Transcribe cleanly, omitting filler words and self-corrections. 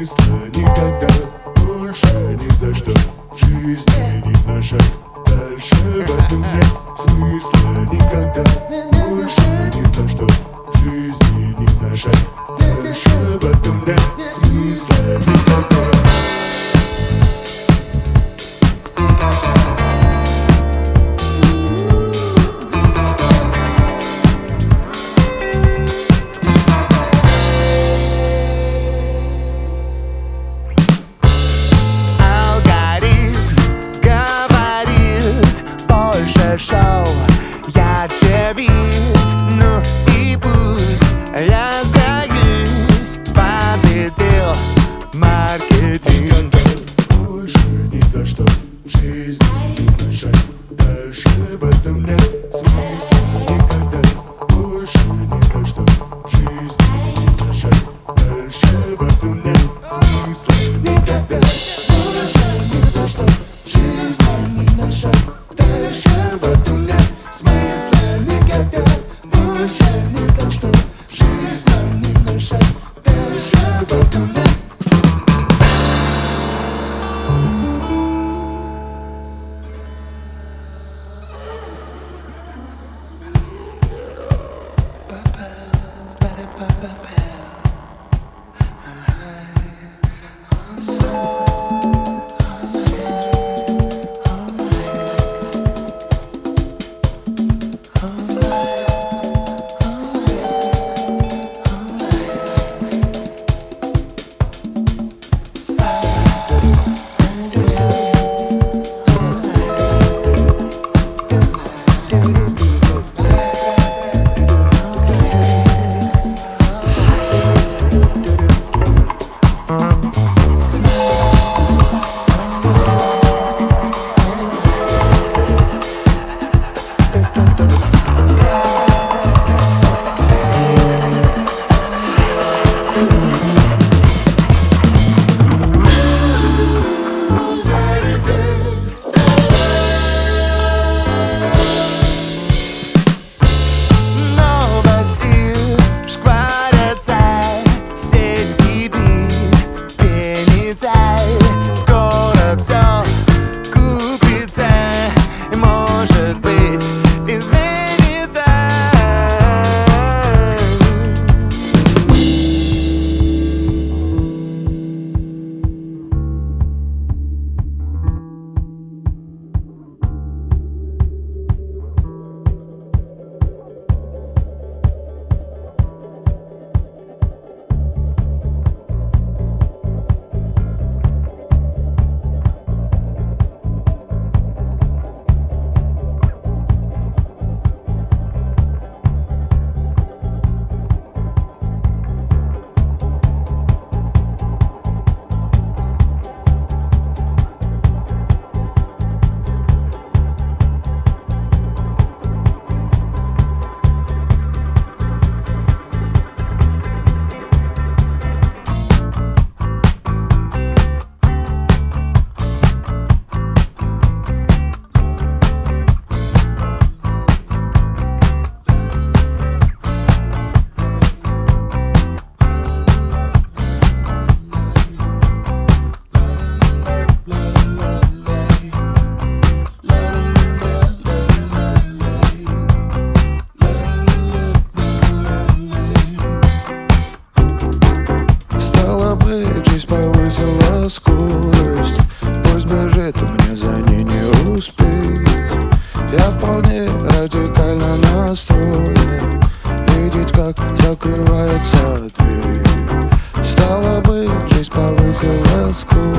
смысла никогда, больше ни за что. В жизни ни на шаг дальше в этом нет смысла никогда, больше ни за что. В жизни ни на шаг дальше в этом нет смысла никогда. Шоу, ярче вид, ну и пусть я сдаюсь, победил маркетинг. Больше ни за что в жизни ни на шаг дальше в этом нет смысла никогда. Больше ни за что в жизни ни на шаг дальше в этом нет смысла никогда. Больше ни за что в жизни ни на шаг дальше в этом нет смысла никогда. Больше ни за что в жизни ни на шаг дальше в этом нет. Скоро все купится, может быть, изменится. Жизнь повысила скорость, пусть бежит, у меня за ней не успеть. Я вполне радикально настроен видеть, как закрывается дверь. Стало быть, жизнь повысила скорость.